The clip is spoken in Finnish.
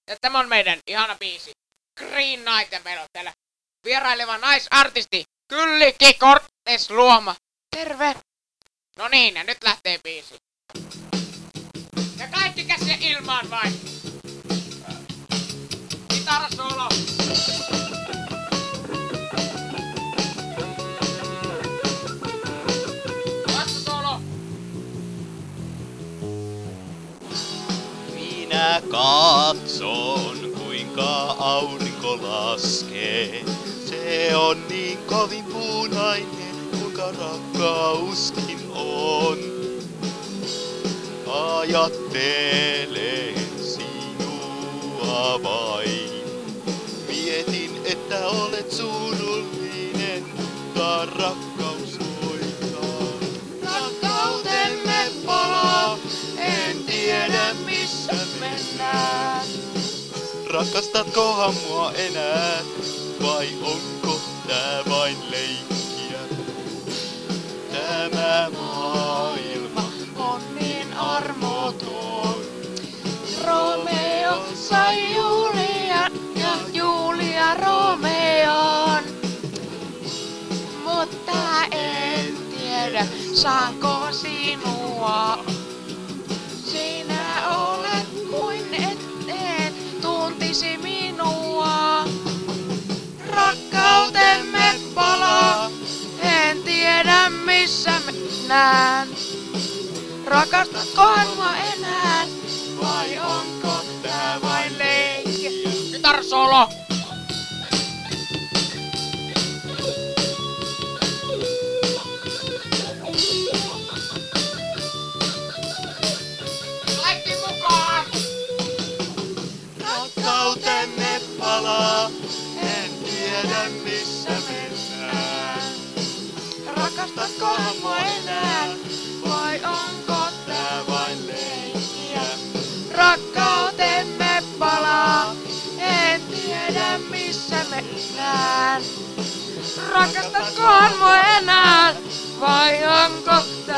Ja tämä on meidän ihana biisi. Green Night, ja meillä on täällä vieraileva naisartisti Kyllikki Kortnes Luoma. Terve! No niin, ja nyt lähtee biisi. Ja kaikki käsiä ilmaan vain. Kitarasolo. Bassosolo. Minä katson, kuinka aurinko laskee. Se on niin kovin punainen, kuinka rakkauskin on. Ajattelen sinua vain. Mietin, että olet surullinen, mutta rakkaus hoitaa. Rakkautemme palaa, en tiedä missä mennään. Rakastatkohan mua enää, vai onko tää vain leikkiä? Tämä maailma on niin armoton. Romeo sai Julian ja Julia Romeon. Mutta en tiedä, saanko sinua. Sinä olet kuin et tuntisi minua. Rakkautemme palaa, en tiedä missä mennään. Rakastatkohan mua enää, vai onko tää vain leikki? Kitarsolo! Kaikki mukaan! Rakkautemme palaa, en tiedä missä mennään. Rakastatkohan mua enää, vai onko tää vain leikkiä? Rakkautemme palaa, en tiedä missä mennään. Rakastatkohan mua enää, vai onko